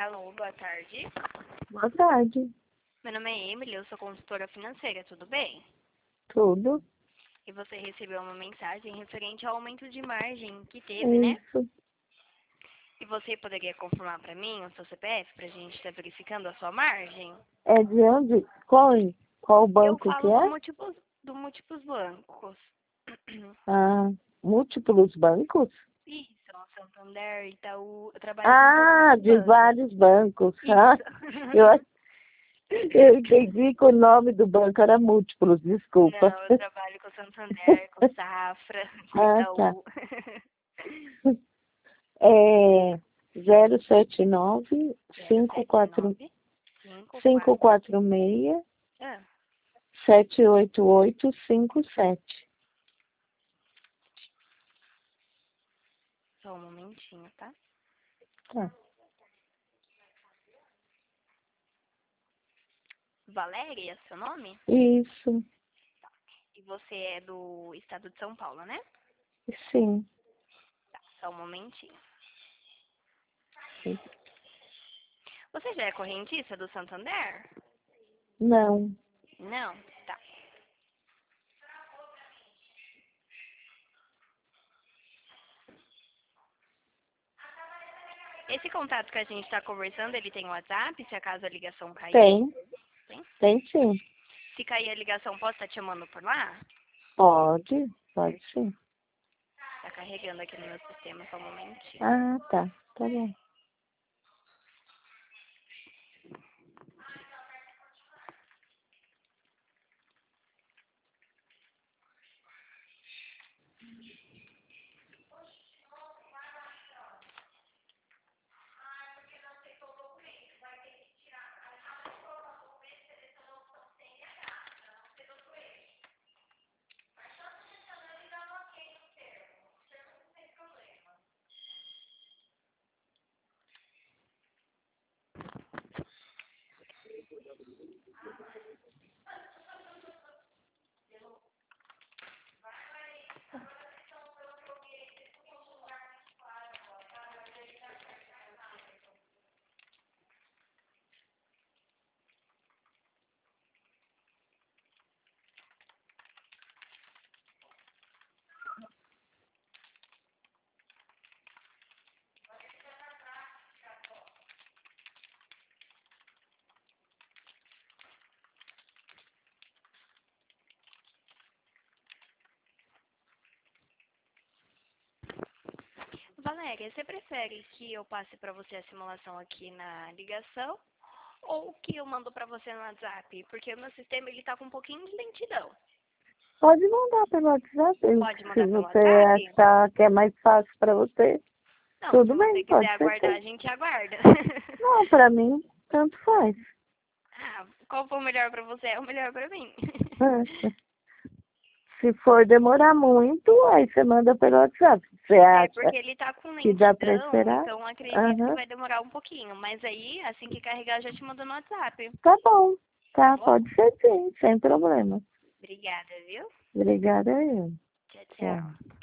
Alô, boa tarde. Boa tarde. Meu nome é Emily, eu sou consultora financeira, tudo bem? Tudo? E você recebeu uma mensagem referente ao aumento de margem que teve, né? Isso. E você poderia confirmar para mim o seu CPF para a gente estar verificando a sua margem? É de onde? Qual Eu banco que falo é? do múltiplos bancos. Ah, múltiplos bancos? Isso, Santander, Itaú, eu trabalho com todos Ah, os de bancos. vários bancos. Ah, Isso. eu, eu entendi que o nome do banco era múltiplos, desculpa. Não, eu trabalho com Santander, com Safra, com Ah, tá. Itaú. É 079 54 079 54 546 ah, 78857. só um momentinho, tá? Tá. Valéria, é seu nome? Isso, E você é do estado de São Paulo, né? sim. Tá, só um momentinho. Você já é correntista do Santander? Não. Não? Tá. Esse contato que a gente está conversando, ele tem WhatsApp, se acaso a ligação cair? Tem, Tem? tem sim. Se cair a ligação, posso estar te chamando por lá? Pode sim. Tá carregando aqui no meu sistema, só um momentinho. Ah, tá. Tá bom. Valéria, você prefere que eu passe para você a simulação aqui na ligação ou que eu mando para você no WhatsApp? Porque o meu sistema ele tá com um pouquinho de lentidão. Pode mandar pelo WhatsApp. Pode Se mandar pelo você WhatsApp? achar que é mais fácil para você, Não, se tudo você bem, quiser pode ser aguardar, sim. a gente aguarda. Não, para mim, tanto faz. Ah, qual for o melhor para você é o melhor para mim. É. Se for demorar muito, aí você manda pelo WhatsApp. Você É, acha porque ele tá com que dá para lentidão, esperar? então acredito que Aham. vai demorar um pouquinho. Mas aí, assim que carregar, eu já te mando no WhatsApp. Tá bom. Tá Tá, bom? pode ser sim, sem problema. Obrigada, viu? Obrigada eu. Tchau, Tchau. tchau.